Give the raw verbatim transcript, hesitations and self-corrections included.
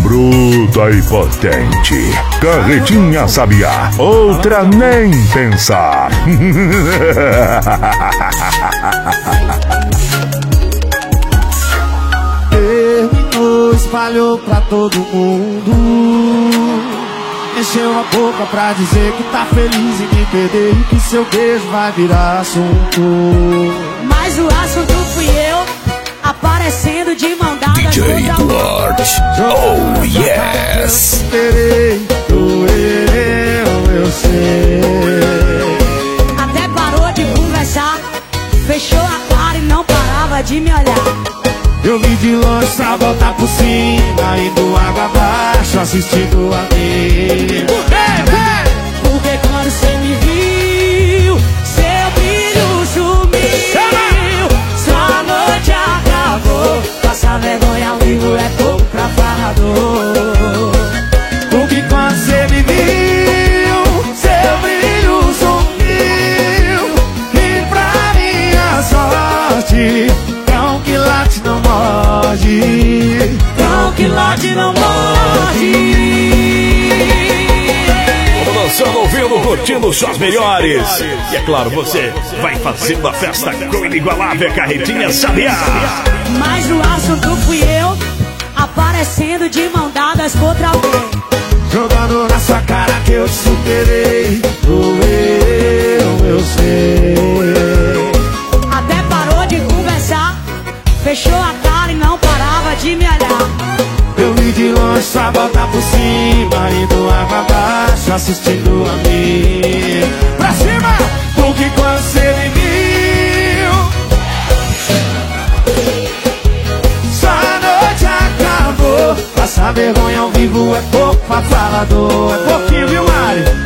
Bruta e potente, Carretinha Sabiá, outra nem pensar. Terminou, espalhou pra todo mundo. Encheu a boca pra dizer que tá feliz em me perder e que seu beijo vai virar assunto. Mas o assunto fui eu, aparecendo de mão dada. D J Duarte, oh yes. Esperei, doeu, eu sei. Até parou de conversar, fechou a cara e não parava de me olhar. Eu vim de longe pra voltar por cima, indo água abaixo, assistindo a mim. Porque quando cê me viu, seu brilho sumiu. Sua noite acabou, passar vergonha ao vivo é pouco pra falador. Porque quando cê me viu, seu brilho sumiu. E pra minha sorte, cão que late não morde. Cão que late não morde. Dançando, ouvindo, curtindo suas melhores. E é claro, você vai fazendo a festa com o inigualável Carretinha Sabiá. Mas o assunto fui eu, aparecendo de mão dadas contra alguém. Jogando na sua cara que eu te superei. Doeu, eu sei. Até parou de conversar, fechou a cara e não parava de me olhar. Eu vim de longe pra botar por cima, indo água abaixo, assistindo a mim. Pra cima! Porque quando cê me viu, sua noite acabou. Passar vergonha ao vivo é pouco pra falador. É pouquinho, viu, Mari?